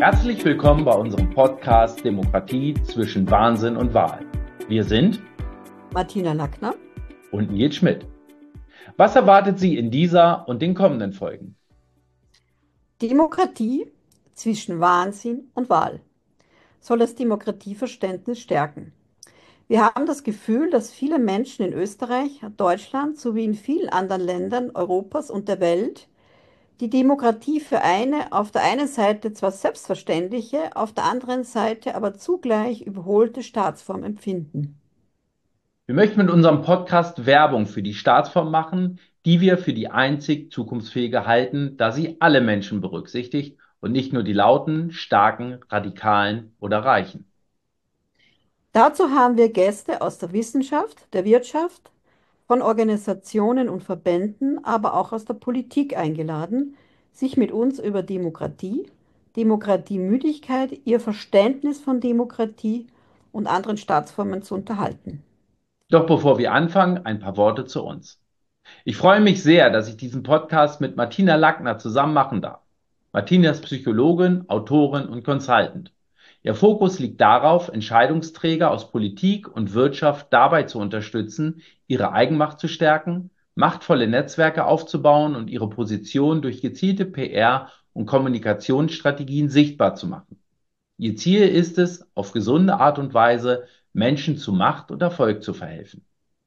Herzlich willkommen bei unserem Podcast Demokratie zwischen Wahnsinn und Wahl. Wir sind Martina Lackner und Nils Schmidt. Was erwartet Sie in dieser und den kommenden Folgen? Demokratie zwischen Wahnsinn und Wahl soll das Demokratieverständnis stärken. Wir haben das Gefühl, dass viele Menschen in Österreich, Deutschland sowie in vielen anderen Ländern Europas und der Welt die Demokratie für eine auf der einen Seite zwar selbstverständliche, auf der anderen Seite aber zugleich überholte Staatsform empfinden. Wir möchten mit unserem Podcast Werbung für die Staatsform machen, die wir für die einzig zukunftsfähige halten, da sie alle Menschen berücksichtigt und nicht nur die Lauten, Starken, Radikalen oder Reichen. Dazu haben wir Gäste aus der Wissenschaft, der Wirtschaft, von Organisationen und Verbänden, aber auch aus der Politik eingeladen, sich mit uns über Demokratie, Demokratiemüdigkeit, ihr Verständnis von Demokratie und anderen Staatsformen zu unterhalten. Doch bevor wir anfangen, ein paar Worte zu uns. Ich freue mich sehr, dass ich diesen Podcast mit Martina Lackner zusammen machen darf. Martina ist Psychologin, Autorin und Consultant. Ihr Fokus liegt darauf, Entscheidungsträger aus Politik und Wirtschaft dabei zu unterstützen, ihre Eigenmacht zu stärken, machtvolle Netzwerke aufzubauen und ihre Position durch gezielte PR und Kommunikationsstrategien sichtbar zu machen. Ihr Ziel ist es, auf gesunde Art und Weise Menschen zu Macht und Erfolg zu verhelfen.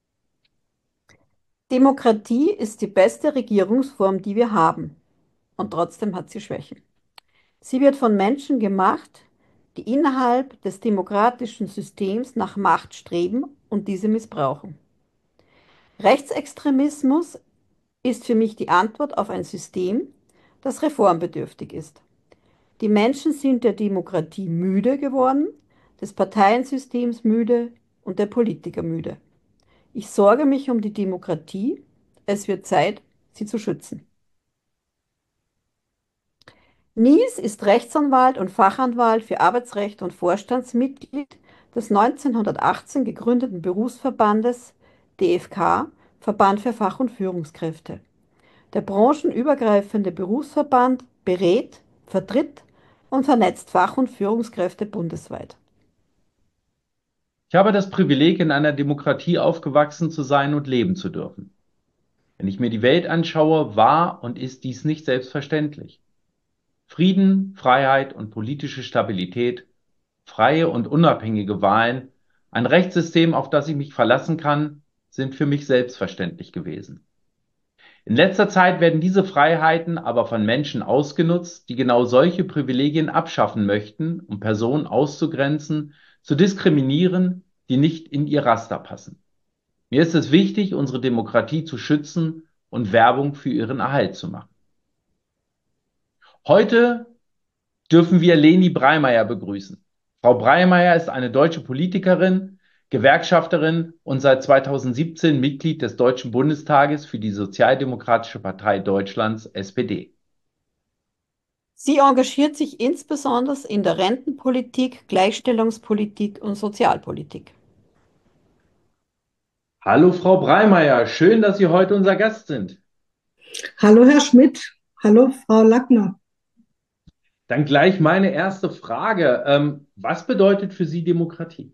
Demokratie ist die beste Regierungsform, die wir haben, und trotzdem hat sie Schwächen. Sie wird von Menschen gemacht, die innerhalb des demokratischen Systems nach Macht streben und diese missbrauchen. Rechtsextremismus ist für mich die Antwort auf ein System, das reformbedürftig ist. Die Menschen sind der Demokratie müde geworden, des Parteiensystems müde und der Politiker müde. Ich sorge mich um die Demokratie. Es wird Zeit, sie zu schützen. Nies ist Rechtsanwalt und Fachanwalt für Arbeitsrecht und Vorstandsmitglied des 1918 gegründeten Berufsverbandes DFK, Verband für Fach- und Führungskräfte. Der branchenübergreifende Berufsverband berät, vertritt und vernetzt Fach- und Führungskräfte bundesweit. Ich habe das Privileg, in einer Demokratie aufgewachsen zu sein und leben zu dürfen. Wenn ich mir die Welt anschaue, war und ist dies nicht selbstverständlich. Frieden, Freiheit und politische Stabilität, freie und unabhängige Wahlen, ein Rechtssystem, auf das ich mich verlassen kann, sind für mich selbstverständlich gewesen. In letzter Zeit werden diese Freiheiten aber von Menschen ausgenutzt, die genau solche Privilegien abschaffen möchten, um Personen auszugrenzen, zu diskriminieren, die nicht in ihr Raster passen. Mir ist es wichtig, unsere Demokratie zu schützen und Werbung für ihren Erhalt zu machen. Heute dürfen wir Leni Breimeyer begrüßen. Frau Breimeyer ist eine deutsche Politikerin, Gewerkschafterin und seit 2017 Mitglied des Deutschen Bundestages für die Sozialdemokratische Partei Deutschlands, SPD. Sie engagiert sich insbesondere in der Rentenpolitik, Gleichstellungspolitik und Sozialpolitik. Hallo Frau Breimeyer, schön, dass Sie heute unser Gast sind. Hallo Herr Schmidt, hallo Frau Lackner. Dann gleich meine erste Frage. Was bedeutet für Sie Demokratie?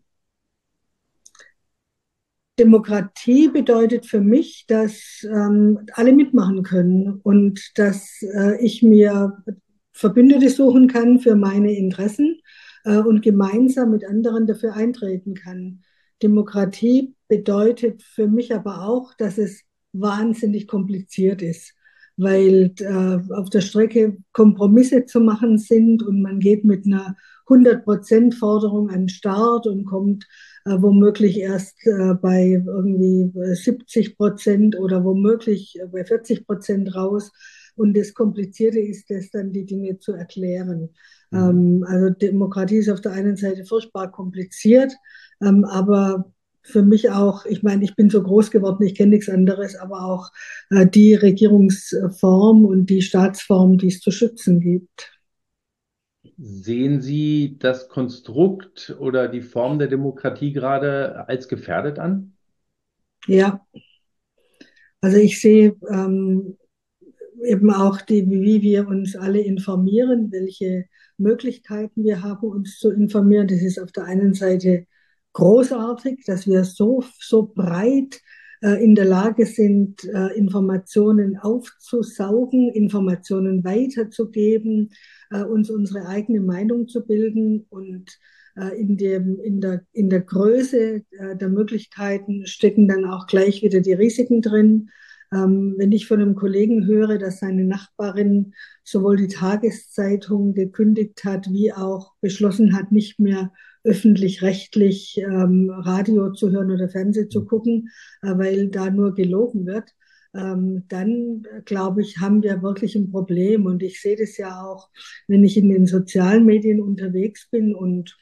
Demokratie bedeutet für mich, dass alle mitmachen können und dass ich mir Verbündete suchen kann für meine Interessen und gemeinsam mit anderen dafür eintreten kann. Demokratie bedeutet für mich aber auch, dass es wahnsinnig kompliziert ist, weil auf der Strecke Kompromisse zu machen sind und man geht mit einer 100% Forderung an den Start und kommt womöglich erst bei irgendwie 70% oder womöglich bei 40% raus. Und das Komplizierte ist es dann, die Dinge zu erklären. Also Demokratie ist auf der einen Seite furchtbar kompliziert, aber für mich auch, ich meine, ich bin so groß geworden, ich kenne nichts anderes, aber auch die Regierungsform und die Staatsform, die es zu schützen gibt. Sehen Sie das Konstrukt oder die Form der Demokratie gerade als gefährdet an? Ja, also ich sehe eben auch wie wir uns alle informieren, welche Möglichkeiten wir haben, uns zu informieren. Das ist auf der einen Seite großartig, dass wir so breit in der Lage sind, Informationen aufzusaugen, Informationen weiterzugeben, uns unsere eigene Meinung zu bilden und in der Größe der Möglichkeiten stecken dann auch gleich wieder die Risiken drin. Wenn ich von einem Kollegen höre, dass seine Nachbarin sowohl die Tageszeitung gekündigt hat, wie auch beschlossen hat, nicht mehr öffentlich-rechtlich Radio zu hören oder Fernsehen zu gucken, weil da nur gelogen wird, dann glaube ich, haben wir wirklich ein Problem. Und ich sehe das ja auch, wenn ich in den sozialen Medien unterwegs bin und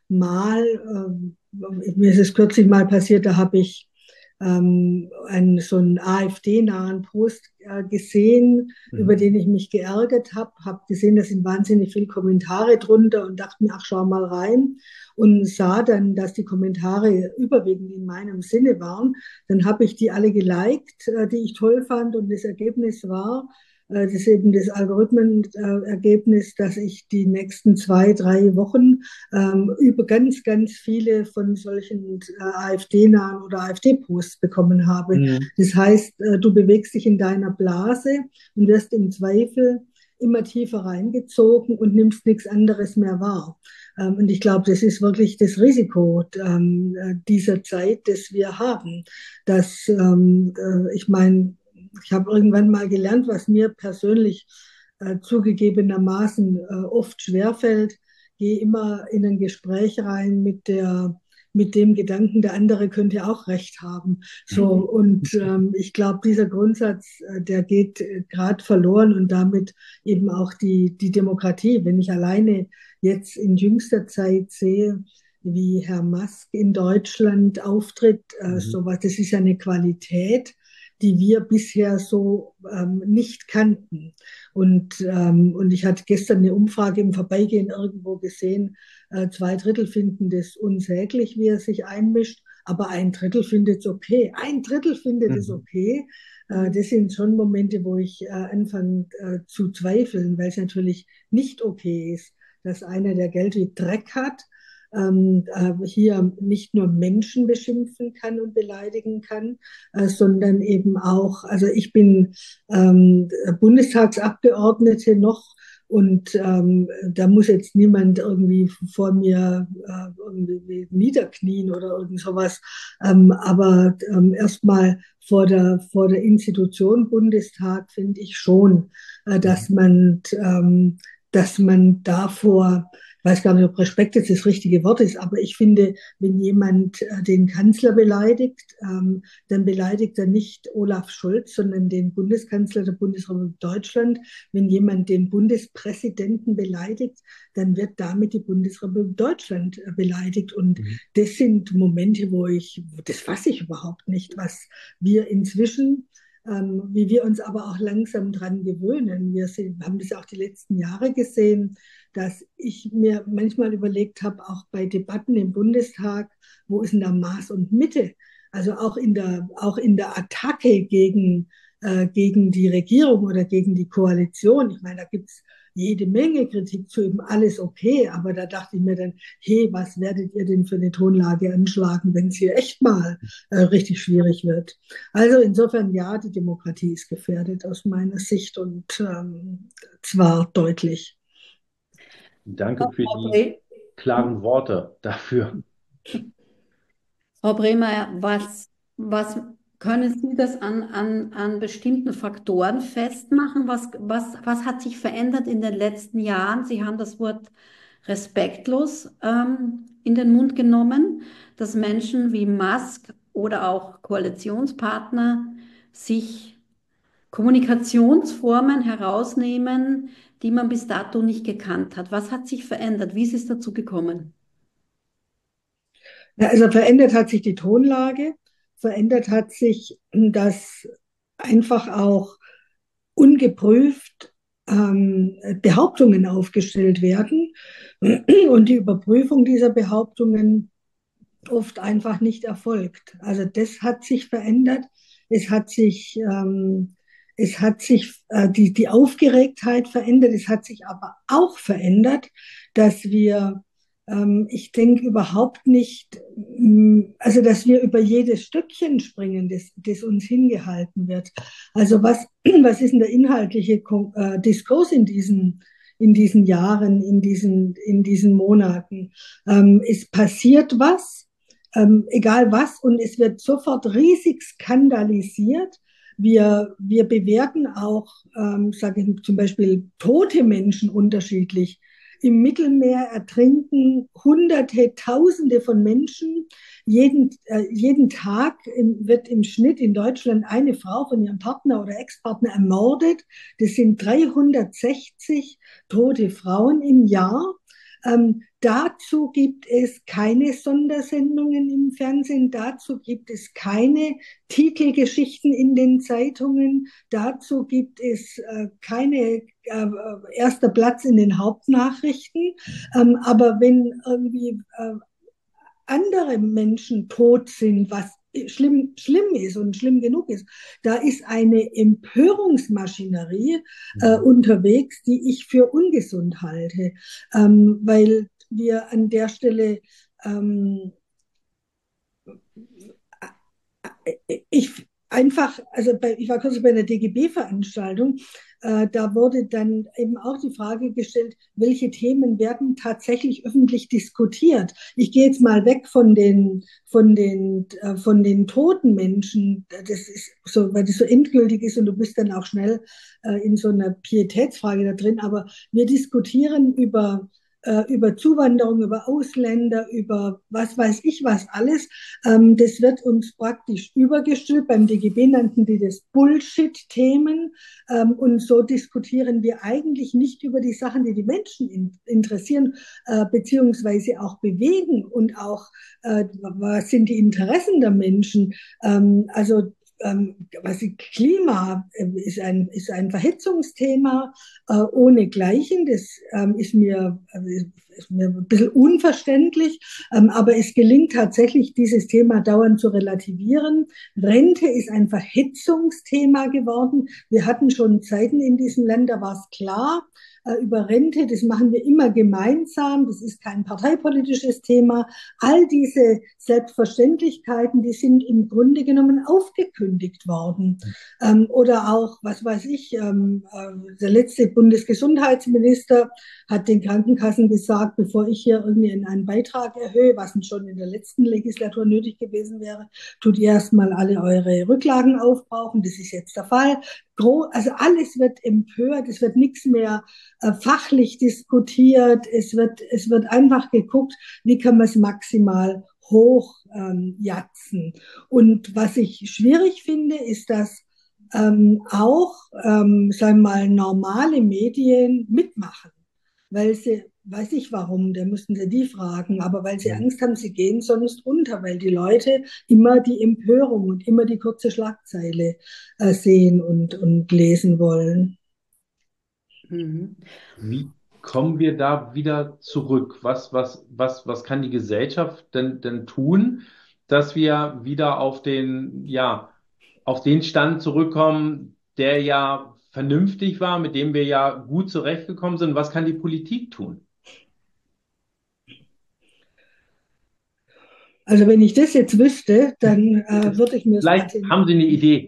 mir ist es kürzlich mal passiert, da habe ich so einen AfD-nahen Post gesehen, über den ich mich geärgert habe gesehen, da sind wahnsinnig viele Kommentare drunter und dachte mir, ach, schau mal rein und sah dann, dass die Kommentare überwiegend in meinem Sinne waren. Dann habe ich die alle geliked, die ich toll fand und das Ergebnis war, das ist eben das Algorithmenergebnis, dass ich die nächsten 2, 3 Wochen über ganz viele von solchen AfD-nahen oder AfD-Posts bekommen habe. Mhm. Das heißt, du bewegst dich in deiner Blase und wirst im Zweifel immer tiefer reingezogen und nimmst nichts anderes mehr wahr. Und ich glaube, das ist wirklich das Risiko dieser Zeit, das wir haben. Ich meine, ich habe irgendwann mal gelernt, was mir persönlich zugegebenermaßen oft schwerfällt. Gehe immer in ein Gespräch rein mit dem Gedanken, der andere könnte auch recht haben. So, und ich glaube, dieser Grundsatz, der geht gerade verloren und damit eben auch die Demokratie. Wenn ich alleine jetzt in jüngster Zeit sehe, wie Herr Musk in Deutschland auftritt, sowas, das ist ja eine Qualität, die wir bisher so nicht kannten. Und ich hatte gestern eine Umfrage im Vorbeigehen irgendwo gesehen, 2 Drittel finden das unsäglich, wie er sich einmischt, aber 1 Drittel findet es okay. 1 Drittel findet es okay. Das sind schon Momente, wo ich anfange zu zweifeln, weil es natürlich nicht okay ist, dass einer, der Geld wie Dreck hat, hier nicht nur Menschen beschimpfen kann und beleidigen kann, sondern eben auch, also ich bin Bundestagsabgeordnete noch und da muss jetzt niemand irgendwie vor mir irgendwie niederknien oder irgend sowas. Aber erstmal vor der Institution Bundestag finde ich schon, dass man davor, ich weiß gar nicht, ob Respekt jetzt das richtige Wort ist, aber ich finde, wenn jemand den Kanzler beleidigt, dann beleidigt er nicht Olaf Scholz, sondern den Bundeskanzler der Bundesrepublik Deutschland. Wenn jemand den Bundespräsidenten beleidigt, dann wird damit die Bundesrepublik Deutschland beleidigt. Und das sind Momente, das fasse ich überhaupt nicht, was wir inzwischen wie wir uns aber auch langsam dran gewöhnen. Haben das auch die letzten Jahre gesehen, dass ich mir manchmal überlegt habe, auch bei Debatten im Bundestag, wo ist denn da Maß und Mitte? Also auch in der Attacke gegen die Regierung oder gegen die Koalition. Ich meine, da gibt es jede Menge Kritik zu eben alles okay, aber da dachte ich mir dann, hey, was werdet ihr denn für eine Tonlage anschlagen, wenn es hier echt mal richtig schwierig wird? Also insofern ja, die Demokratie ist gefährdet aus meiner Sicht und zwar deutlich. Danke für die klaren Worte dafür. Frau Bremer, was können Sie das an bestimmten Faktoren festmachen? Was hat sich verändert in den letzten Jahren? Sie haben das Wort respektlos in den Mund genommen, dass Menschen wie Musk oder auch Koalitionspartner sich Kommunikationsformen herausnehmen, die man bis dato nicht gekannt hat. Was hat sich verändert? Wie ist es dazu gekommen? Ja, also verändert hat sich die Tonlage, verändert hat sich, dass einfach auch ungeprüft Behauptungen aufgestellt werden und die Überprüfung dieser Behauptungen oft einfach nicht erfolgt. Also das hat sich verändert. Es hat sich Es hat sich die Aufgeregtheit verändert. Es hat sich aber auch verändert, dass wir, ich denke überhaupt nicht, also dass wir über jedes Stückchen springen, das uns hingehalten wird. Also was ist denn der inhaltliche Diskurs in diesen Jahren, in diesen Monaten? Es passiert was, egal was, und es wird sofort riesig skandalisiert. Wir bewerten auch, sage ich zum Beispiel, tote Menschen unterschiedlich. Im Mittelmeer ertrinken Hunderte, Tausende von Menschen. Jeden Tag wird im Schnitt in Deutschland eine Frau von ihrem Partner oder Ex-Partner ermordet. Das sind 360 tote Frauen im Jahr. Dazu gibt es keine Sondersendungen im Fernsehen, dazu gibt es keine Titelgeschichten in den Zeitungen, dazu gibt es keine erster Platz in den Hauptnachrichten. Aber wenn irgendwie andere Menschen tot sind, was schlimm ist und schlimm genug ist, da ist eine Empörungsmaschinerie unterwegs, die ich für ungesund halte, weil wir an der Stelle ich einfach, ich war kürzlich bei einer DGB-Veranstaltung, da wurde dann eben auch die Frage gestellt, welche Themen werden tatsächlich öffentlich diskutiert. Ich gehe jetzt mal weg von den toten Menschen, das ist so, weil das so endgültig ist und du bist dann auch schnell in so einer Pietätsfrage da drin, aber wir diskutieren über Zuwanderung, über Ausländer, über was weiß ich was alles. Das wird uns praktisch übergestülpt. Beim DGB nannten die das Bullshit-Themen. Und so diskutieren wir eigentlich nicht über die Sachen, die die Menschen interessieren, beziehungsweise auch bewegen und auch, was sind die Interessen der Menschen. Also was ist ein Verhitzungsthema ohnegleichen. Das ist mir ein bisschen unverständlich, aber es gelingt tatsächlich, dieses Thema dauernd zu relativieren. Rente ist ein Verhitzungsthema geworden. Wir hatten schon Zeiten in diesem Land, da war es klar, über Rente, das machen wir immer gemeinsam, das ist kein parteipolitisches Thema. All diese Selbstverständlichkeiten, die sind im Grunde genommen aufgekündigt worden. Oder auch, was weiß ich, der letzte Bundesgesundheitsminister hat den Krankenkassen gesagt, bevor ich hier irgendwie einen Beitrag erhöhe, was schon in der letzten Legislatur nötig gewesen wäre, tut ihr erstmal alle eure Rücklagen aufbrauchen. Das ist jetzt der Fall. Also alles wird empört, es wird nichts mehr fachlich diskutiert, es wird einfach geguckt, wie kann man es maximal hoch jatzen. Und was ich schwierig finde, ist, dass auch, sagen wir mal, normale Medien mitmachen, weil sie, weiß ich warum, da müssten sie die fragen, aber weil sie Angst haben, sie gehen sonst unter, weil die Leute immer die Empörung und immer die kurze Schlagzeile sehen und lesen wollen. Wie kommen wir da wieder zurück? Was kann die Gesellschaft denn tun, dass wir wieder auf den Stand zurückkommen, der ja vernünftig war, mit dem wir ja gut zurechtgekommen sind? Was kann die Politik tun? Also wenn ich das jetzt wüsste, dann würde ich mir das Vielleicht haben Sie eine Idee.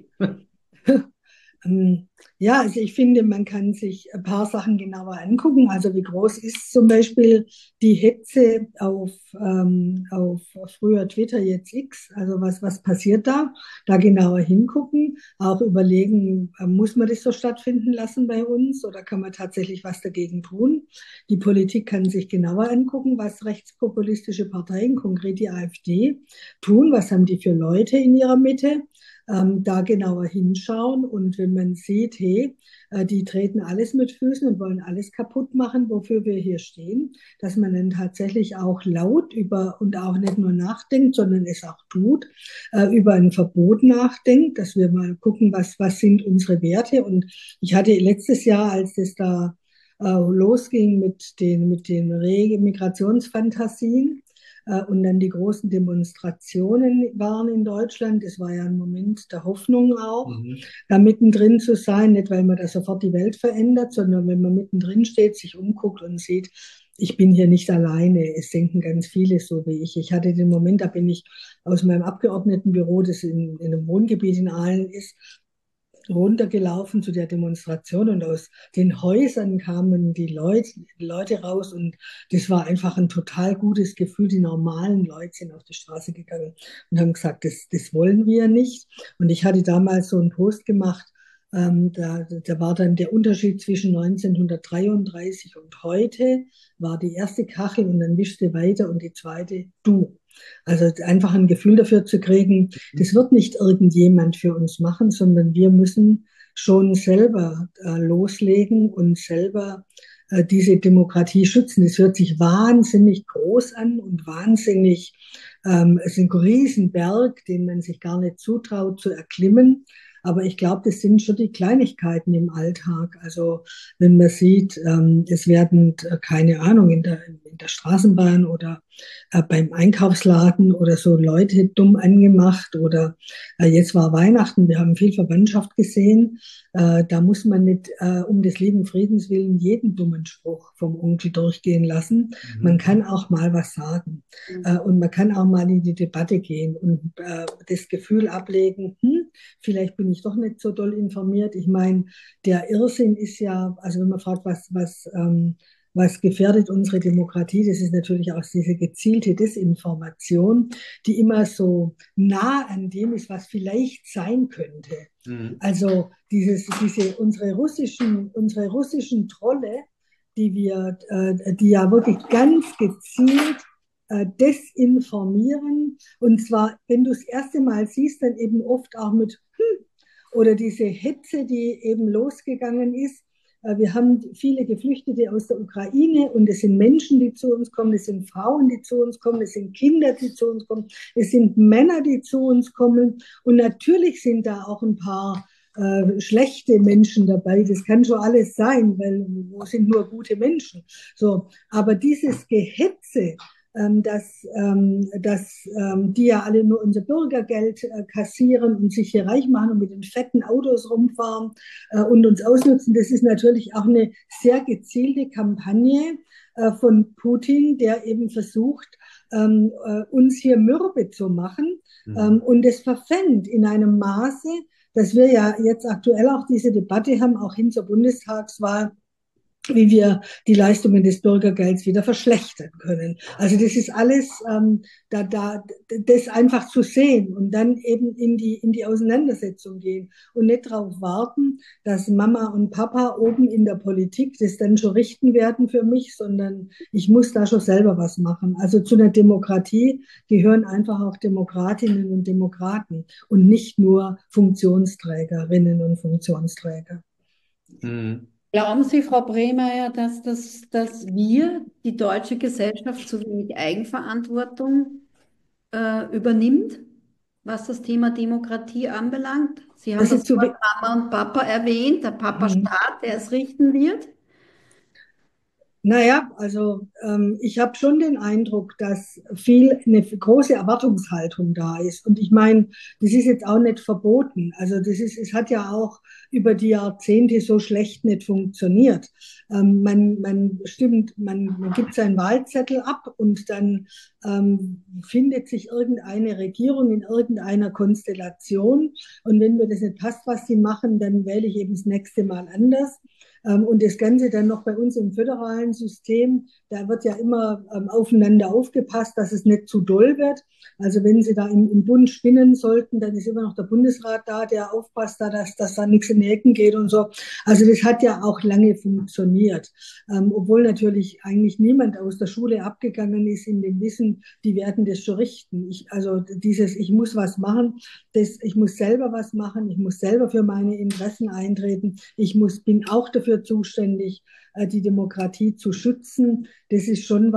Ja, also ich finde, man kann sich ein paar Sachen genauer angucken. Also wie groß ist zum Beispiel die Hetze auf früher Twitter, jetzt X? Also was passiert da? Da genauer hingucken, auch überlegen, muss man das so stattfinden lassen bei uns oder kann man tatsächlich was dagegen tun? Die Politik kann sich genauer angucken, was rechtspopulistische Parteien, konkret die AfD, tun. Was haben die für Leute in ihrer Mitte? Da genauer hinschauen und wenn man sieht, hey, die treten alles mit Füßen und wollen alles kaputt machen, wofür wir hier stehen, dass man dann tatsächlich auch laut über und auch nicht nur nachdenkt, sondern es auch tut, über ein Verbot nachdenkt, dass wir mal gucken, was sind unsere Werte. Und ich hatte letztes Jahr, als es da losging mit den regen Migrationsfantasien, und dann die großen Demonstrationen waren in Deutschland. Das war ja ein Moment der Hoffnung auch, da mittendrin zu sein, nicht weil man da sofort die Welt verändert, sondern wenn man mittendrin steht, sich umguckt und sieht, ich bin hier nicht alleine. Es denken ganz viele so wie ich. Ich hatte den Moment, da bin ich aus meinem Abgeordnetenbüro, das in einem Wohngebiet in Aalen ist, runtergelaufen zu der Demonstration und aus den Häusern kamen die Leute raus und das war einfach ein total gutes Gefühl. Die normalen Leute sind auf die Straße gegangen und haben gesagt, das wollen wir nicht. Und ich hatte damals so einen Post gemacht, da war dann der Unterschied zwischen 1933 und heute, war die erste Kachel und dann wischte weiter und die zweite du. Also einfach ein Gefühl dafür zu kriegen, das wird nicht irgendjemand für uns machen, sondern wir müssen schon selber loslegen und selber diese Demokratie schützen. Es hört sich wahnsinnig groß an und wahnsinnig, es ist ein Riesenberg, den man sich gar nicht zutraut zu erklimmen. Aber ich glaube, das sind schon die Kleinigkeiten im Alltag. Also wenn man sieht, es werden, keine Ahnung, in der Straßenbahn oder beim Einkaufsladen oder so Leute dumm angemacht oder jetzt war Weihnachten, wir haben viel Verwandtschaft gesehen. Da muss man nicht um des lieben Friedens willen jeden dummen Spruch vom Onkel durchgehen lassen. Man kann auch mal was sagen und man kann auch mal in die Debatte gehen und das Gefühl ablegen, vielleicht bin ich doch nicht so doll informiert. Ich meine, der Irrsinn ist ja, also wenn man fragt, was gefährdet unsere Demokratie, das ist natürlich auch diese gezielte Desinformation, die immer so nah an dem ist, was vielleicht sein könnte. Also unsere russischen Trolle, die ja wirklich ganz gezielt desinformieren. Und zwar, wenn du das erste Mal siehst, dann eben oft auch mit oder diese Hetze, die eben losgegangen ist. Wir haben viele Geflüchtete aus der Ukraine und es sind Menschen, die zu uns kommen, es sind Frauen, die zu uns kommen, es sind Kinder, die zu uns kommen, es sind Männer, die zu uns kommen. Und natürlich sind da auch ein paar schlechte Menschen dabei. Das kann schon alles sein, weil wo sind nur gute Menschen. So, aber dieses Gehetze, dass die ja alle nur unser Bürgergeld kassieren und sich hier reich machen und mit den fetten Autos rumfahren und uns ausnutzen. Das ist natürlich auch eine sehr gezielte Kampagne von Putin, der eben versucht, uns hier mürbe zu machen und es verfängt in einem Maße, dass wir ja jetzt aktuell auch diese Debatte haben, auch hin zur Bundestagswahl, wie wir die Leistungen des Bürgergelds wieder verschlechtern können. Also das ist alles, das einfach zu sehen und dann eben in die Auseinandersetzung gehen und nicht darauf warten, dass Mama und Papa oben in der Politik das dann schon richten werden für mich, sondern ich muss da schon selber was machen. Also zu einer Demokratie gehören einfach auch Demokratinnen und Demokraten und nicht nur Funktionsträgerinnen und Funktionsträger. Mhm. Glauben Sie, Frau Bremer, dass wir, die deutsche Gesellschaft, zu wenig Eigenverantwortung übernimmt, was das Thema Demokratie anbelangt? Sie haben Also das Wort Mama und Papa erwähnt, der Papa-Staat, der es richten wird. Naja, also ich habe schon den Eindruck, dass eine große Erwartungshaltung da ist. Und ich meine, das ist jetzt auch nicht verboten. Also es hat ja auch über die Jahrzehnte so schlecht nicht funktioniert. Man gibt seinen Wahlzettel ab und dann findet sich irgendeine Regierung in irgendeiner Konstellation. Und wenn mir das nicht passt, was sie machen, dann wähle ich eben das nächste Mal anders. Und das Ganze dann noch bei uns im föderalen System, da wird ja immer aufeinander aufgepasst, dass es nicht zu doll wird. Also wenn Sie da im Bund spinnen sollten, dann ist immer noch der Bundesrat da, der aufpasst, dass da nichts in die Ecken geht und so. Also das hat ja auch lange funktioniert. Obwohl natürlich eigentlich niemand aus der Schule abgegangen ist in dem Wissen, die werden das schon richten. Ich muss was machen, ich muss selber was machen, ich muss selber für meine Interessen eintreten, bin auch dafür zuständig, die Demokratie zu schützen. Das ist schon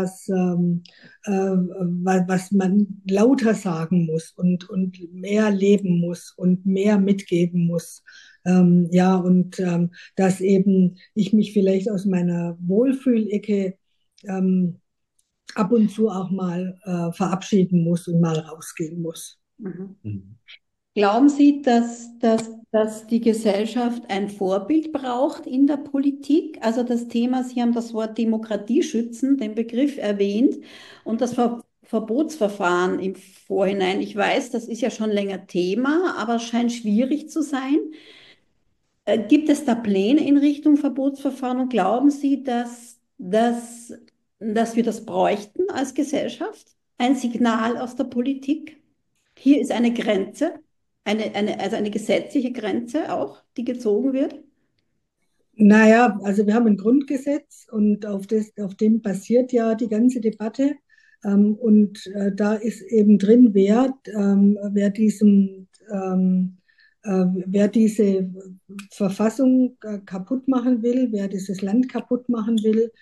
was man lauter sagen muss und mehr leben muss und mehr mitgeben muss. Dass eben ich mich vielleicht aus meiner Wohlfühlecke ab und zu auch mal verabschieden muss und mal rausgehen muss. Mhm. Mhm. Glauben Sie, dass die Gesellschaft ein Vorbild braucht in der Politik? Also das Thema, Sie haben das Wort Demokratie schützen, den Begriff erwähnt und das Verbotsverfahren im Vorhinein. Ich weiß, das ist ja schon länger Thema, aber es scheint schwierig zu sein. Gibt es da Pläne in Richtung Verbotsverfahren und glauben Sie, dass wir das bräuchten als Gesellschaft? Ein Signal aus der Politik? Hier ist eine Grenze, also eine gesetzliche Grenze auch, die gezogen wird. Naja, also wir haben ein Grundgesetz und auf dem basiert ja die ganze Debatte. Da ist eben drin, wer diese Verfassung kaputt machen will, wer dieses Land kaputt machen will,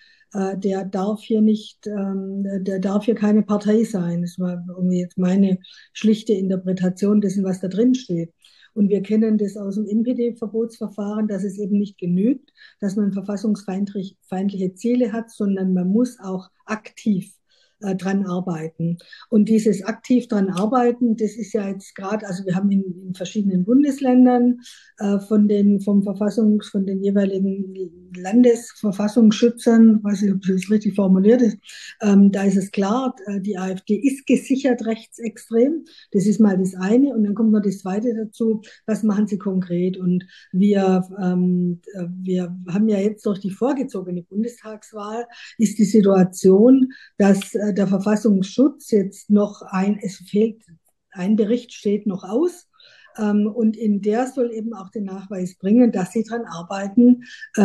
der darf hier keine Partei sein. Das war irgendwie jetzt meine schlichte Interpretation dessen, was da drin steht. Und wir kennen das aus dem NPD-Verbotsverfahren, dass es eben nicht genügt, dass man verfassungsfeindliche Ziele hat, sondern man muss auch aktiv dran arbeiten. Und dieses aktiv dran arbeiten, das ist ja jetzt gerade, also wir haben in verschiedenen Bundesländern von den jeweiligen Landesverfassungsschützern, weiß ich, ob das richtig formuliert ist, da ist es klar, die AfD ist gesichert rechtsextrem. Das ist mal das eine. Und dann kommt noch das zweite dazu, was machen sie konkret? Und wir haben ja jetzt durch die vorgezogene Bundestagswahl ist die Situation, dass der Verfassungsschutz jetzt es fehlt, ein Bericht steht noch aus. Und in der soll eben auch den Nachweis bringen, dass sie daran arbeiten,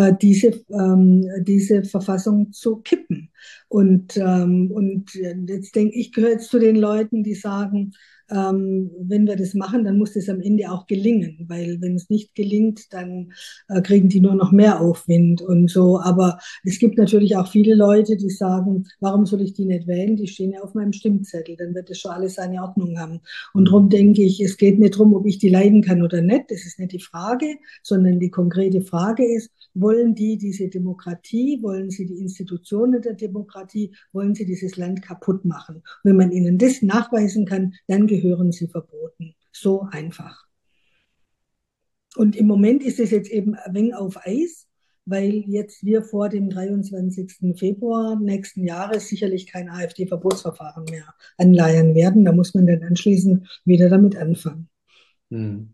diese Verfassung zu kippen. Und jetzt denke ich, gehöre jetzt zu den Leuten, die sagen, wenn wir das machen, dann muss das am Ende auch gelingen, weil wenn es nicht gelingt, dann kriegen die nur noch mehr Aufwind und so. Aber es gibt natürlich auch viele Leute, die sagen, warum soll ich die nicht wählen? Die stehen ja auf meinem Stimmzettel, dann wird das schon alles seine Ordnung haben. Und darum denke ich, es geht nicht darum, ob ich die leiden kann oder nicht. Das ist nicht die Frage, sondern die konkrete Frage ist, wollen die diese Demokratie, wollen sie die Institutionen der Demokratie, wollen sie dieses Land kaputt machen? Und wenn man ihnen das nachweisen kann, dann gehören sie verboten. So einfach. Und im Moment ist es jetzt eben ein wenig auf Eis, weil jetzt wir vor dem 23. Februar nächsten Jahres sicherlich kein AfD-Verbotsverfahren mehr anleiern werden. Da muss man dann anschließend wieder damit anfangen. Mhm.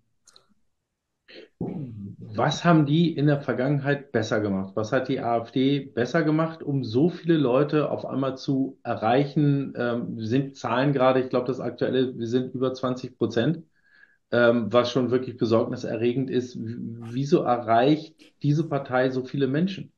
Was haben die in der Vergangenheit besser gemacht? Was hat die AfD besser gemacht, um so viele Leute auf einmal zu erreichen? Wir sind Zahlen gerade, ich glaube, das aktuelle, wir sind über 20%, was schon wirklich besorgniserregend ist. Wieso erreicht diese Partei so viele Menschen?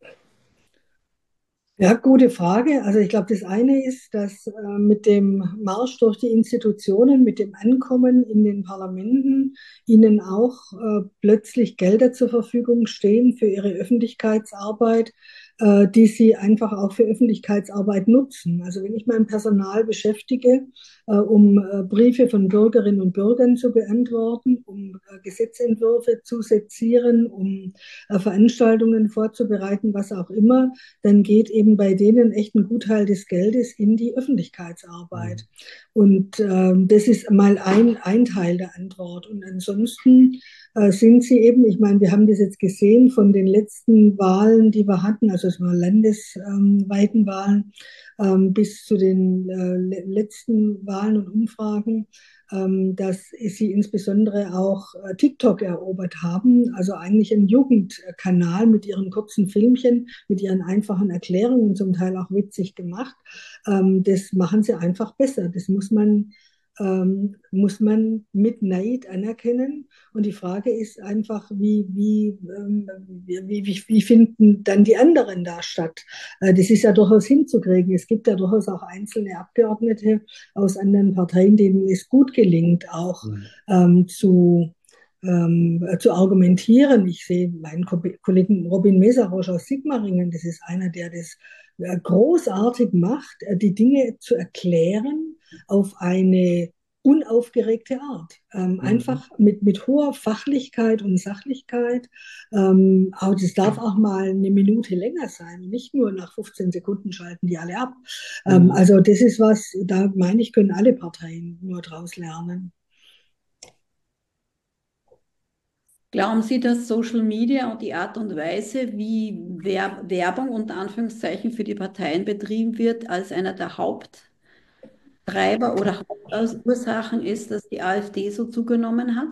Ja, gute Frage. Also ich glaube, das eine ist, dass mit dem Marsch durch die Institutionen, mit dem Ankommen in den Parlamenten, ihnen auch plötzlich Gelder zur Verfügung stehen für ihre Öffentlichkeitsarbeit, die sie einfach auch für Öffentlichkeitsarbeit nutzen. Also wenn ich mein Personal beschäftige, um Briefe von Bürgerinnen und Bürgern zu beantworten, um Gesetzentwürfe zu sezieren, um Veranstaltungen vorzubereiten, was auch immer, dann geht eben bei denen echt ein Gutteil des Geldes in die Öffentlichkeitsarbeit. Und das ist mal ein Teil der Antwort. Und ansonsten sind sie eben, ich meine, wir haben das jetzt gesehen von den letzten Wahlen, die wir hatten, also es waren landesweiten Wahlen, bis zu den letzten Wahlen und Umfragen, dass sie insbesondere auch TikTok erobert haben, also eigentlich ein Jugendkanal mit ihren kurzen Filmchen, mit ihren einfachen Erklärungen, zum Teil auch witzig gemacht. Das machen sie einfach besser. Das muss man mit Neid anerkennen. Und die Frage ist einfach, wie finden dann die anderen da statt? Das ist ja durchaus hinzukriegen. Es gibt ja durchaus auch einzelne Abgeordnete aus anderen Parteien, denen es gut gelingt, auch Mhm. zu argumentieren. Ich sehe meinen Kollegen Robin Messerausch aus Sigmaringen, das ist einer, der das großartig macht, die Dinge zu erklären auf eine unaufgeregte Art. Einfach mit hoher Fachlichkeit und Sachlichkeit. Aber das darf auch mal eine Minute länger sein. Nicht nur nach 15 Sekunden schalten die alle ab. Also das ist was, da meine ich, können alle Parteien nur draus lernen. Glauben Sie, dass Social Media und die Art und Weise, wie Werbung unter Anführungszeichen für die Parteien betrieben wird, als einer der Haupttreiber oder Hauptursachen ist, dass die AfD so zugenommen hat?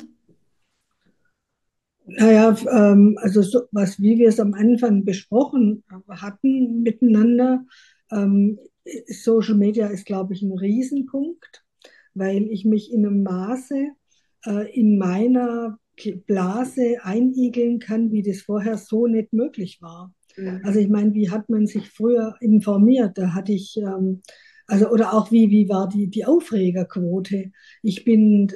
Naja, also so, wie wir es am Anfang besprochen hatten miteinander, Social Media ist, glaube ich, ein Riesenpunkt, weil ich mich in einem Maße in meiner Blase einigeln kann, wie das vorher so nicht möglich war. Also ich meine, wie hat man sich früher informiert? Da hatte ich, also oder auch wie war die Aufregerquote? Ich bin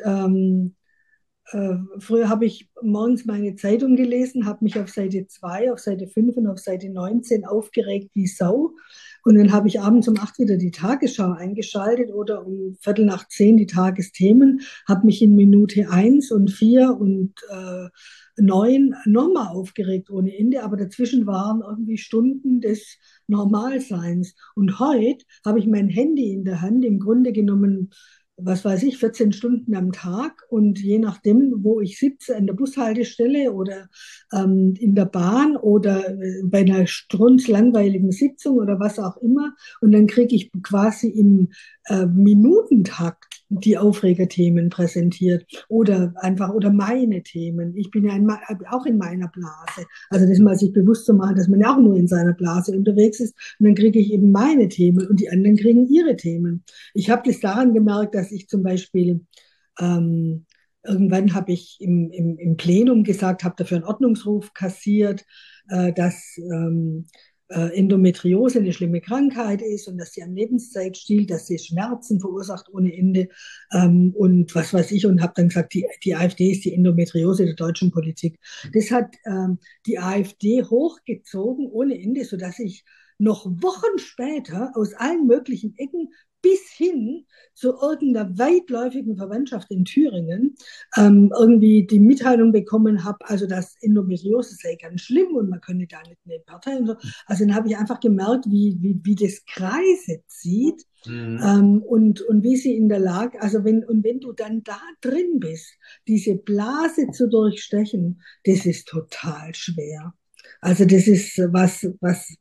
früher habe ich morgens meine Zeitung gelesen, habe mich auf Seite 2, auf Seite 5 und auf Seite 19 aufgeregt wie Sau. Und dann habe ich abends um 8 wieder die Tagesschau eingeschaltet oder um Viertel nach 10 die Tagesthemen, habe mich in Minute 1 und 4 und 9 nochmal aufgeregt ohne Ende. Aber dazwischen waren irgendwie Stunden des Normalseins. Und heute habe ich mein Handy in der Hand, im Grunde genommen was weiß ich, 14 Stunden am Tag und je nachdem, wo ich sitze, an der Bushaltestelle oder in der Bahn oder bei einer strunzlangweiligen Sitzung oder was auch immer und dann kriege ich quasi im Minutentakt die Aufregerthemen präsentiert oder einfach oder meine Themen. Ich bin ja auch in meiner Blase. Also das mal sich bewusst zu machen, dass man ja auch nur in seiner Blase unterwegs ist und dann kriege ich eben meine Themen und die anderen kriegen ihre Themen. Ich habe das daran gemerkt, dass ich zum Beispiel irgendwann habe ich im Plenum gesagt, habe dafür einen Ordnungsruf kassiert, dass Endometriose eine schlimme Krankheit ist und dass sie an Lebenszeit stiehlt, dass sie Schmerzen verursacht ohne Ende und was weiß ich und habe dann gesagt, die AfD ist die Endometriose der deutschen Politik. Das hat die AfD hochgezogen ohne Ende, sodass ich noch Wochen später aus allen möglichen Ecken bis hin zu irgendeiner weitläufigen Verwandtschaft in Thüringen irgendwie die Mitteilung bekommen habe, also dass Endometriose sei ganz schlimm und man könne da nicht eine Partei und so. Also dann habe ich einfach gemerkt, wie das Kreise zieht und wie sie in der Lage, also wenn du dann da drin bist, diese Blase zu durchstechen, das ist total schwer. Also das ist was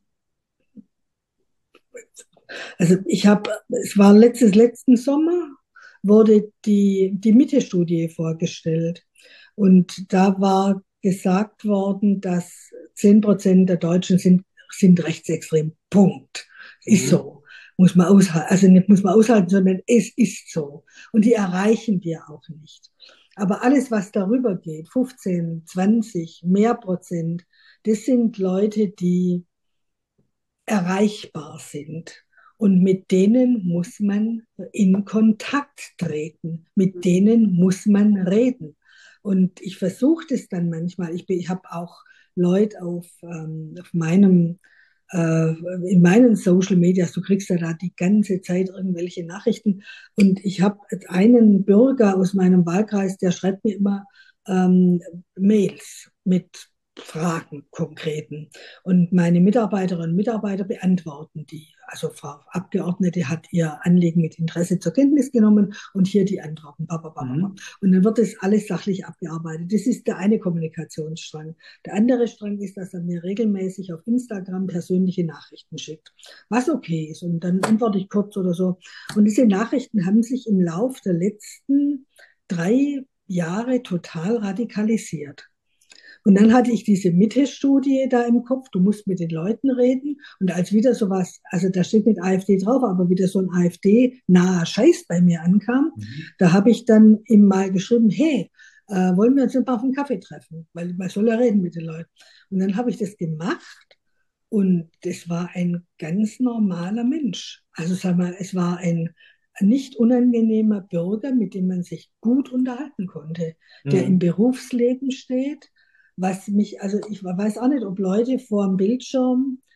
also es war letzten Sommer, wurde die Mitte-Studie vorgestellt. Und da war gesagt worden, dass 10% der Deutschen sind rechtsextrem. Punkt. Ist so. Muss man aushalten. Also nicht muss man aushalten, sondern es ist so. Und die erreichen wir auch nicht. Aber alles, was darüber geht, 15, 20, mehr Prozent, das sind Leute, die erreichbar sind. Und mit denen muss man in Kontakt treten. Mit denen muss man reden. Und ich versuche das dann manchmal. Ich habe auch Leute auf in meinen Social Medias, du kriegst ja da die ganze Zeit irgendwelche Nachrichten. Und ich habe einen Bürger aus meinem Wahlkreis, der schreibt mir immer Mails mit Fragen konkreten. Und meine Mitarbeiterinnen und Mitarbeiter beantworten die. Also Frau Abgeordnete hat ihr Anliegen mit Interesse zur Kenntnis genommen und hier die Antworten. Und dann wird das alles sachlich abgearbeitet. Das ist der eine Kommunikationsstrang. Der andere Strang ist, dass er mir regelmäßig auf Instagram persönliche Nachrichten schickt, was okay ist. Und dann antworte ich kurz oder so. Und diese Nachrichten haben sich im Lauf der letzten 3 Jahre total radikalisiert. Und dann hatte ich diese Mitte-Studie da im Kopf, du musst mit den Leuten reden. Und als wieder sowas, also da steht nicht AfD drauf, aber wieder so ein AfD-naher Scheiß bei mir ankam, da habe ich dann ihm mal geschrieben, hey, wollen wir uns ein paar auf einen Kaffee treffen? Weil man soll ja reden mit den Leuten. Und dann habe ich das gemacht und das war ein ganz normaler Mensch. Also sag mal, es war ein nicht unangenehmer Bürger, mit dem man sich gut unterhalten konnte, der im Berufsleben steht, was mich, also ich weiß auch nicht, ob Leute vor dem Bildschirm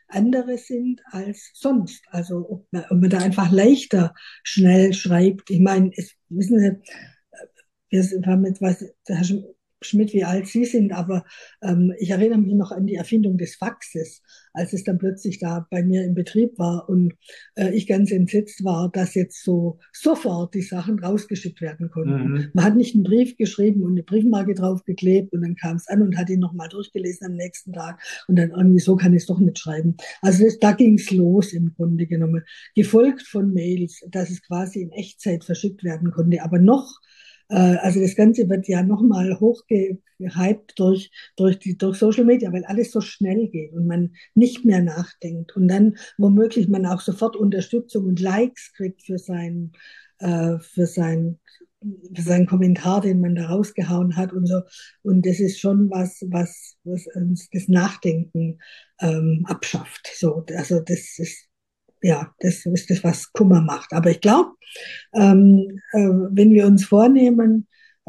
andere sind als sonst. Also ob man da einfach leichter schnell schreibt. Ich meine, wissen Sie, wir haben jetzt, was, der Herr Schmidt, wie alt Sie sind, aber ich erinnere mich noch an die Erfindung des Faxes, als es dann plötzlich da bei mir im Betrieb war und ich ganz entsetzt war, dass jetzt so sofort die Sachen rausgeschickt werden konnten. Man hat nicht einen Brief geschrieben und eine Briefmarke draufgeklebt und dann kam es an und hat ihn nochmal durchgelesen am nächsten Tag und dann irgendwie so kann ich es doch nicht schreiben. Also da ging es los im Grunde genommen, gefolgt von Mails, dass es quasi in Echtzeit verschickt werden konnte, aber noch also das Ganze wird ja nochmal hochgehypt durch Social Media, weil alles so schnell geht und man nicht mehr nachdenkt und dann womöglich man auch sofort Unterstützung und Likes kriegt äh, für sein, für seinen Kommentar, den man da rausgehauen hat und so. Und das ist schon was uns das Nachdenken abschafft. So, also das ist ja, das ist das, was Kummer macht. Aber ich glaube, wenn wir uns vornehmen,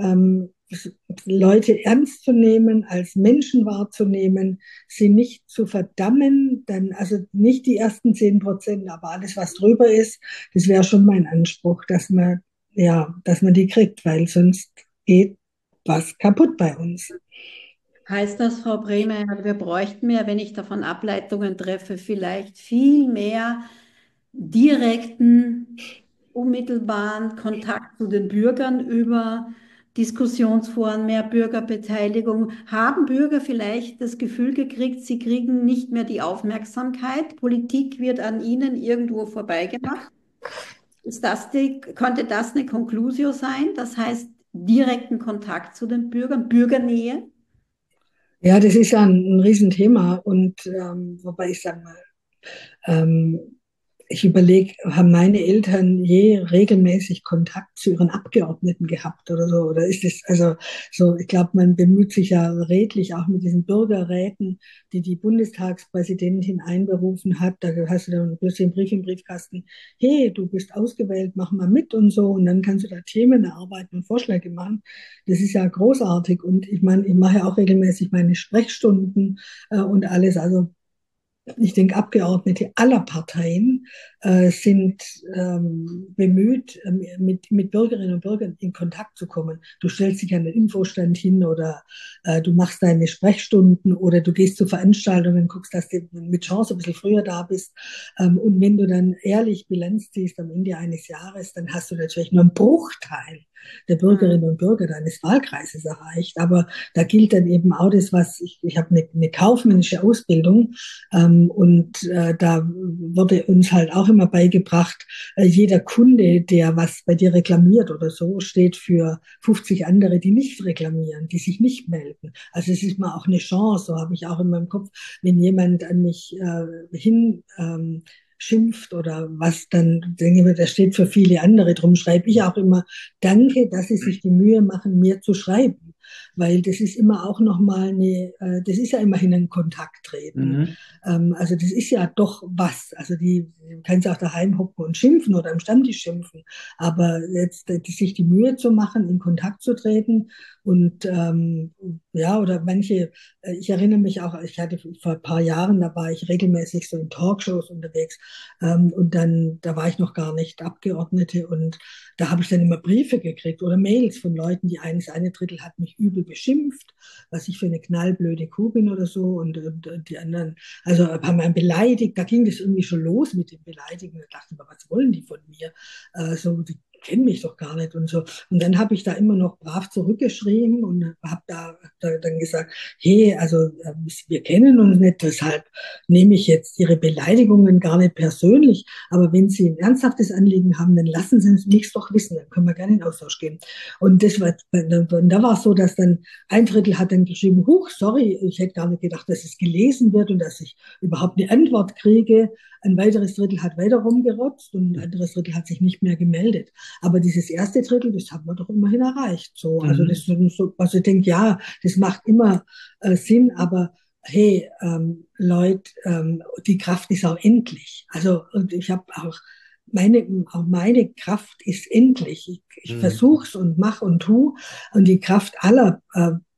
Leute ernst zu nehmen, als Menschen wahrzunehmen, sie nicht zu verdammen, dann also nicht die ersten 10%, aber alles, was drüber ist, das wäre schon mein Anspruch, dass man die kriegt, weil sonst geht was kaputt bei uns. Heißt das, Frau Bremer, wir bräuchten mehr, wenn ich davon Ableitungen treffe, vielleicht viel mehr direkten, unmittelbaren Kontakt zu den Bürgern über Diskussionsforen, mehr Bürgerbeteiligung? Haben Bürger vielleicht das Gefühl gekriegt, sie kriegen nicht mehr die Aufmerksamkeit? Politik wird an ihnen irgendwo vorbeigemacht? Könnte das eine Conclusio sein? Das heißt, direkten Kontakt zu den Bürgern, Bürgernähe? Ja, das ist ja ein Riesenthema und wobei ich sage mal, ähm, ich überlege, haben meine Eltern je regelmäßig Kontakt zu ihren Abgeordneten gehabt oder so? Oder ist es, also so, ich glaube, man bemüht sich ja redlich auch mit diesen Bürgerräten, die die Bundestagspräsidentin einberufen hat. Da hast du dann plötzlich einen Brief im Briefkasten, hey, du bist ausgewählt, mach mal mit und so. Und dann kannst du da Themen erarbeiten und Vorschläge machen. Das ist ja großartig. Und ich meine, ich mache ja auch regelmäßig meine Sprechstunden und alles. Also ich denke, Abgeordnete aller Parteien sind bemüht, mit Bürgerinnen und Bürgern in Kontakt zu kommen. Du stellst dich an den Infostand hin oder du machst deine Sprechstunden oder du gehst zu Veranstaltungen, guckst, dass du mit Chance ein bisschen früher da bist. Und wenn du dann ehrlich Bilanz ziehst am Ende eines Jahres, dann hast du natürlich nur einen Bruchteil der Bürgerinnen und Bürger deines Wahlkreises erreicht. Aber da gilt dann eben auch das, was ich habe eine kaufmännische Ausbildung und da wurde uns halt auch immer beigebracht, jeder Kunde, der was bei dir reklamiert oder so, steht für 50 andere, die nicht reklamieren, die sich nicht melden. Also es ist mal auch eine Chance, so habe ich auch in meinem Kopf, wenn jemand an mich schimpft oder was, dann denke ich, das steht für viele andere. Drum schreibe ich auch immer, danke, dass Sie sich die Mühe machen, mir zu schreiben. Weil das ist immer auch nochmal das ist ja immerhin ein Kontakt treten. Also das ist ja doch was. Also du kannst auch daheim hocken und schimpfen oder am Stammtisch schimpfen. Aber jetzt sich die Mühe zu machen, in Kontakt zu treten und ja, oder manche, ich erinnere mich auch, ich hatte vor ein paar Jahren, da war ich regelmäßig so in Talkshows unterwegs und dann, da war ich noch gar nicht Abgeordnete und da habe ich dann immer Briefe gekriegt oder Mails von Leuten, die eine Drittel hat mich übel beschimpft, was ich für eine knallblöde Kuh bin oder so und die anderen, also haben einen beleidigt, da ging das irgendwie schon los mit dem Beleidigen, da dachte ich mir, was wollen die von mir? So, die kennen mich doch gar nicht und so. Und dann habe ich da immer noch brav zurückgeschrieben und habe da dann gesagt, hey, also wir kennen uns nicht, deshalb nehme ich jetzt Ihre Beleidigungen gar nicht persönlich, aber wenn Sie ein ernsthaftes Anliegen haben, dann lassen Sie mich doch wissen, dann können wir gerne in Austausch gehen. Und da war es so, dass dann ein Drittel hat dann geschrieben, huch, sorry, ich hätte gar nicht gedacht, dass es gelesen wird und dass ich überhaupt eine Antwort kriege. Ein weiteres Drittel hat weiter rumgerotzt und ein anderes Drittel hat sich nicht mehr gemeldet. Aber dieses erste Drittel, das haben wir doch immerhin erreicht. So, also das so, also ich denke, ja, das macht immer Sinn, aber hey, Leute, die Kraft ist auch endlich. Also und ich habe auch meine Kraft ist endlich. Ich versuche es und mache und tu. Und die Kraft aller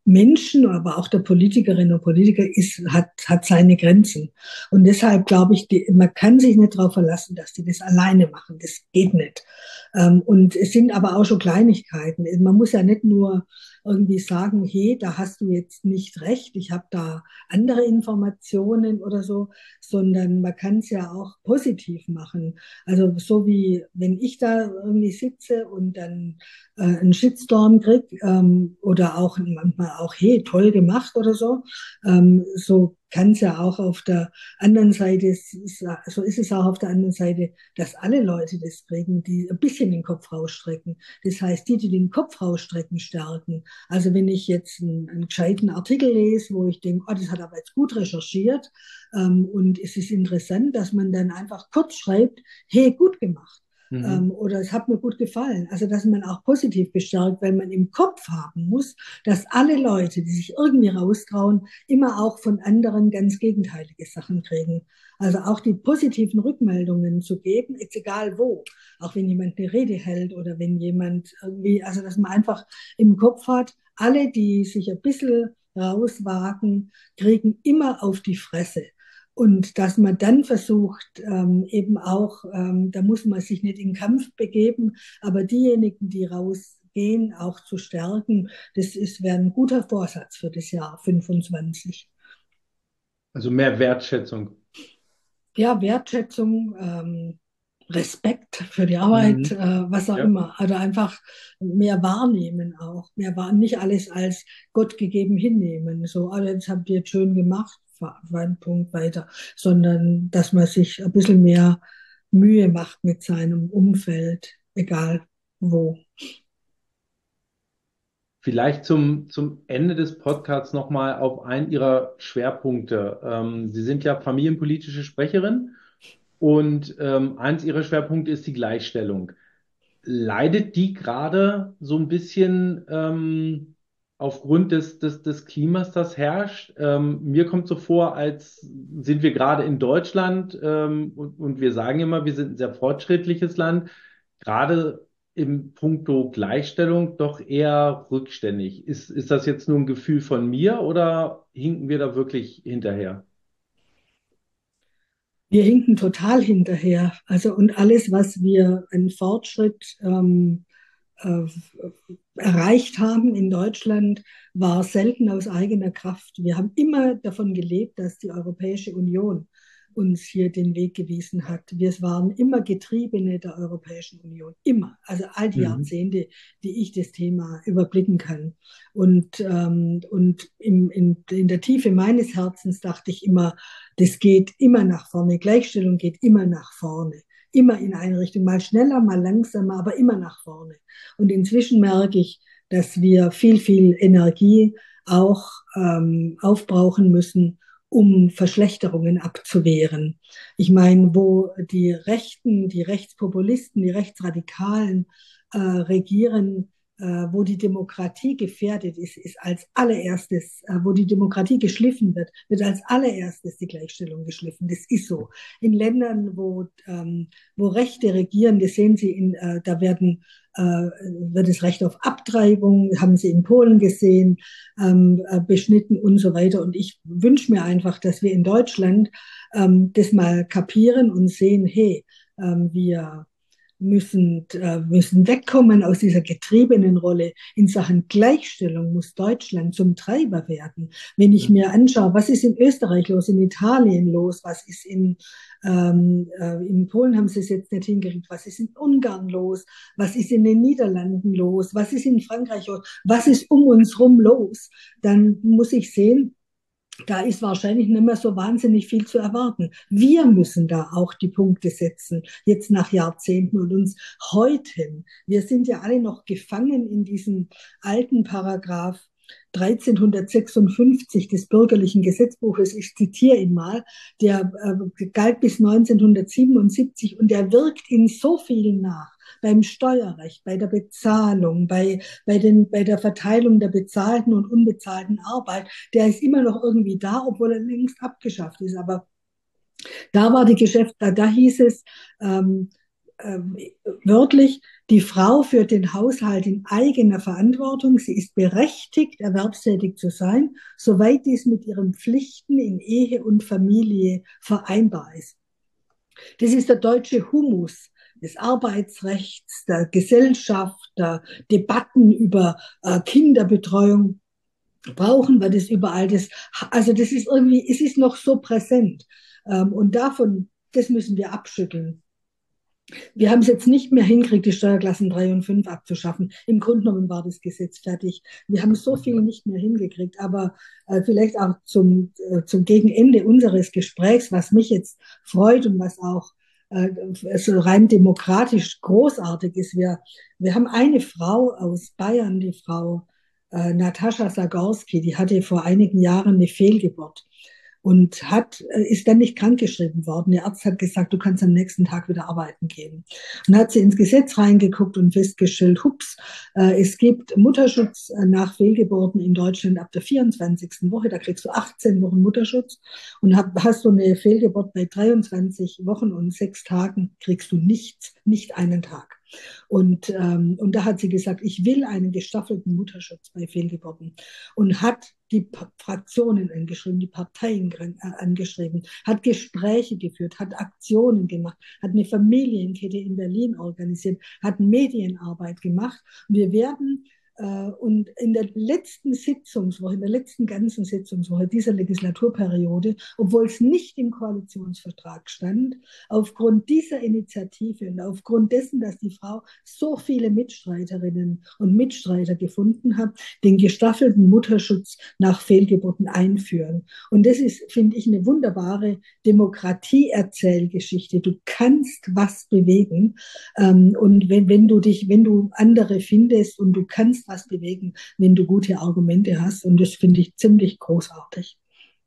Menschen, aber auch der Politikerinnen und Politiker hat seine Grenzen. Und deshalb glaube ich, man kann sich nicht darauf verlassen, dass die das alleine machen. Das geht nicht. Und es sind aber auch schon Kleinigkeiten. Man muss ja nicht nur irgendwie sagen, hey, da hast du jetzt nicht recht, ich habe da andere Informationen oder so, sondern man kann es ja auch positiv machen. Also so wie wenn ich da irgendwie sitze und dann einen Shitstorm kriege oder auch manchmal auch, hey, toll gemacht oder so, so kann es ja auch auf der anderen Seite, so ist es auch auf der anderen Seite, dass alle Leute das kriegen, die ein bisschen den Kopf rausstrecken. Das heißt, die den Kopf rausstrecken, stärken. Also wenn ich jetzt einen gescheiten Artikel lese, wo ich denke, oh, das hat aber jetzt gut recherchiert und es ist interessant, dass man dann einfach kurz schreibt, hey, gut gemacht. Oder es hat mir gut gefallen. Also, dass man auch positiv bestärkt, weil man im Kopf haben muss, dass alle Leute, die sich irgendwie raustrauen, immer auch von anderen ganz gegenteilige Sachen kriegen. Also auch die positiven Rückmeldungen zu geben, jetzt egal wo. Auch wenn jemand eine Rede hält oder wenn jemand irgendwie, also dass man einfach im Kopf hat, alle, die sich ein bisschen rauswagen, kriegen immer auf die Fresse. Und dass man dann versucht, eben auch, da muss man sich nicht in den Kampf begeben, aber diejenigen, die rausgehen, auch zu stärken, wäre ein guter Vorsatz für das Jahr 25. Also mehr Wertschätzung. Ja, Wertschätzung, Respekt für die Arbeit, Mhm. was auch Ja. immer. Also einfach mehr wahrnehmen auch. Nicht alles als Gott gegeben hinnehmen. So, ah, das habt ihr jetzt schön gemacht, ein Punkt weiter. Sondern, dass man sich ein bisschen mehr Mühe macht mit seinem Umfeld, egal wo. Vielleicht zum Ende des Podcasts nochmal auf einen Ihrer Schwerpunkte. Sie sind ja familienpolitische Sprecherin und eins Ihrer Schwerpunkte ist die Gleichstellung. Leidet die gerade so ein bisschen aufgrund des Klimas, das herrscht? Mir kommt so vor, als sind wir gerade in Deutschland und wir sagen immer, wir sind ein sehr fortschrittliches Land, gerade im Puncto Gleichstellung doch eher rückständig. Ist das jetzt nur ein Gefühl von mir oder hinken wir da wirklich hinterher? Wir hinken total hinterher. Also, und alles, was wir an Fortschritt äh, erreicht haben in Deutschland, war selten aus eigener Kraft. Wir haben immer davon gelebt, dass die Europäische Union uns hier den Weg gewiesen hat. Wir waren immer Getriebene der Europäischen Union, immer. Also all die Mhm. Jahrzehnte, die ich das Thema überblicken kann. Und in der Tiefe meines Herzens dachte ich immer, das geht immer nach vorne. Gleichstellung geht immer nach vorne. Immer in eine Richtung, mal schneller, mal langsamer, aber immer nach vorne. Und inzwischen merke ich, dass wir viel, viel Energie auch aufbrauchen müssen, um Verschlechterungen abzuwehren. Ich meine, wo die Rechten, die Rechtspopulisten, die Rechtsradikalen regieren, wo die Demokratie gefährdet ist, ist als allererstes, wo die Demokratie geschliffen wird, wird als allererstes die Gleichstellung geschliffen. Das ist so. In Ländern, wo Rechte regieren, das sehen Sie, da wird das Recht auf Abtreibung, haben Sie in Polen gesehen, beschnitten und so weiter. Und ich wünsche mir einfach, dass wir in Deutschland das mal kapieren und sehen, hey, wir müssen wegkommen aus dieser getriebenen Rolle. In Sachen Gleichstellung muss Deutschland zum Treiber werden. Wenn ich mir anschaue, was ist in Österreich los, in Italien los, was ist in Polen haben sie es jetzt nicht hingekriegt, was ist in Ungarn los, was ist in den Niederlanden los, was ist in Frankreich los, was ist um uns rum los, dann muss ich sehen, da ist wahrscheinlich nicht mehr so wahnsinnig viel zu erwarten. Wir müssen da auch die Punkte setzen, jetzt nach Jahrzehnten und uns heute. Wir sind ja alle noch gefangen in diesem alten Paragraph 1356 des bürgerlichen Gesetzbuches, ich zitiere ihn mal, der galt bis 1977 und der wirkt in so vielen nach. Beim Steuerrecht, bei der Bezahlung, bei der Verteilung der bezahlten und unbezahlten Arbeit, der ist immer noch irgendwie da, obwohl er längst abgeschafft ist. Aber da war da hieß es ähm, wörtlich, Die Frau führt den Haushalt in eigener Verantwortung. Sie ist berechtigt, erwerbstätig zu sein, soweit dies mit ihren Pflichten in Ehe und Familie vereinbar ist. Das ist der deutsche Humus des Arbeitsrechts, der Gesellschaft, der Debatten über Kinderbetreuung. Brauchen wir das überall? Also das ist irgendwie, es ist noch so präsent. Und das müssen wir abschütteln. Wir haben es jetzt nicht mehr hingekriegt, die Steuerklassen 3 und 5 abzuschaffen. Im Grunde genommen war das Gesetz fertig. Wir haben so viel nicht mehr hingekriegt, aber vielleicht auch zum Gegenende unseres Gesprächs, was mich jetzt freut und was auch so rein demokratisch großartig ist. Wir haben eine Frau aus Bayern, die Frau Natascha Zagorski, die hatte vor einigen Jahren eine Fehlgeburt und ist dann nicht krankgeschrieben worden. Der Arzt hat gesagt, du kannst am nächsten Tag wieder arbeiten gehen. Und hat sie ins Gesetz reingeguckt und festgestellt, hups, es gibt Mutterschutz nach Fehlgeburten in Deutschland ab der 24. Woche, da kriegst du 18 Wochen Mutterschutz und hast du eine Fehlgeburt bei 23 Wochen und 6 Tagen, kriegst du nichts, nicht einen Tag. Und da hat sie gesagt, ich will einen gestaffelten Mutterschutz bei Fehlgeburten und hat die Fraktionen angeschrieben, die Parteien angeschrieben, hat Gespräche geführt, hat Aktionen gemacht, hat eine Familienkette in Berlin organisiert, hat Medienarbeit gemacht. Und wir werden und in der letzten Sitzungswoche, in der letzten ganzen Sitzungswoche dieser Legislaturperiode, obwohl es nicht im Koalitionsvertrag stand, aufgrund dieser Initiative und aufgrund dessen, dass die Frau so viele Mitstreiterinnen und Mitstreiter gefunden hat, den gestaffelten Mutterschutz nach Fehlgeburten einführen. Und das ist, finde ich, eine wunderbare Demokratie-Erzählgeschichte. Du kannst was bewegen. Und wenn du andere findest und du kannst was bewegen, wenn du gute Argumente hast. Und das finde ich ziemlich großartig.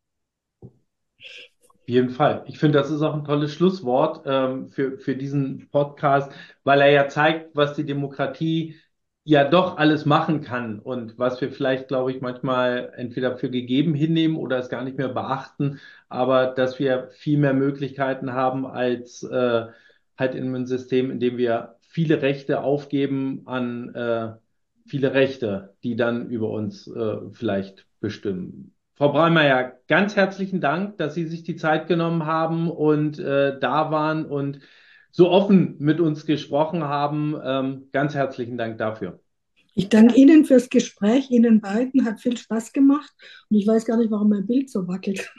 Auf jeden Fall. Ich finde, das ist auch ein tolles Schlusswort für diesen Podcast, weil er ja zeigt, was die Demokratie ja doch alles machen kann und was wir vielleicht, glaube ich, manchmal entweder für gegeben hinnehmen oder es gar nicht mehr beachten, aber dass wir viel mehr Möglichkeiten haben als halt in einem System, in dem wir viele Rechte aufgeben an viele Rechte, die dann über uns vielleicht bestimmen. Frau Breimeyer, ganz herzlichen Dank, dass Sie sich die Zeit genommen haben und da waren und so offen mit uns gesprochen haben. Ganz herzlichen Dank dafür. Ich danke Ihnen fürs Gespräch, Ihnen beiden, hat viel Spaß gemacht und ich weiß gar nicht, warum mein Bild so wackelt.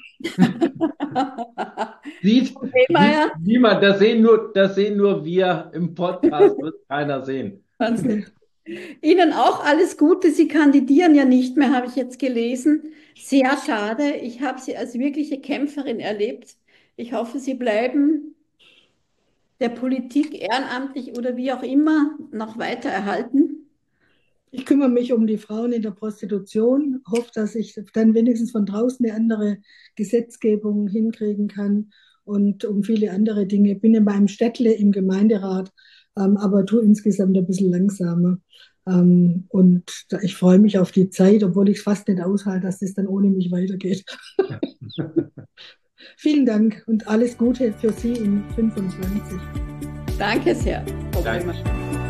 Niemand, das sehen nur wir im Podcast, wird keiner sehen. Ihnen auch alles Gute. Sie kandidieren ja nicht mehr, habe ich jetzt gelesen. Sehr schade. Ich habe Sie als wirkliche Kämpferin erlebt. Ich hoffe, Sie bleiben der Politik ehrenamtlich oder wie auch immer noch weiter erhalten. Ich kümmere mich um die Frauen in der Prostitution, hoffe, dass ich dann wenigstens von draußen eine andere Gesetzgebung hinkriegen kann und um viele andere Dinge. Ich bin in meinem Städtle im Gemeinderat, aber tue insgesamt ein bisschen langsamer. Und ich freue mich auf die Zeit, obwohl ich es fast nicht aushalte, dass es dann ohne mich weitergeht. Vielen Dank und alles Gute für Sie in 25. Danke sehr. Danke.